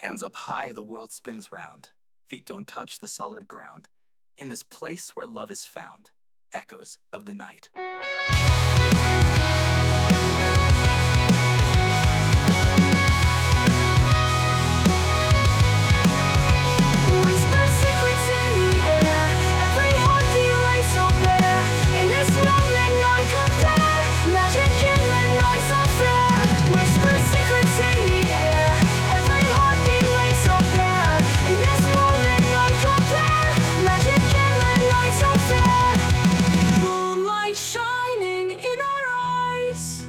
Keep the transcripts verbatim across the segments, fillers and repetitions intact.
Hands up high, the world spins round. Feet don't touch the solid ground. In this place where love is found, echoes of the night. Whisper secrets in the air, every heartbeat lays so bare. In this moment, none compare. Magic in the night so fair. Whisper secrets in the air, every heartbeat lays so bare. In this moment, none compare. Magic in the night so fair. Moonlight shining in our eyes,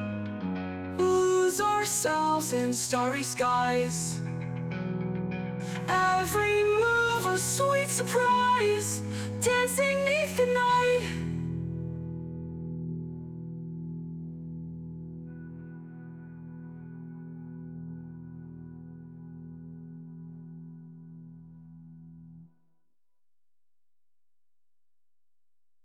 lose ourselves in starry skies. Every move a sweet surprise, dancing 'neath the night.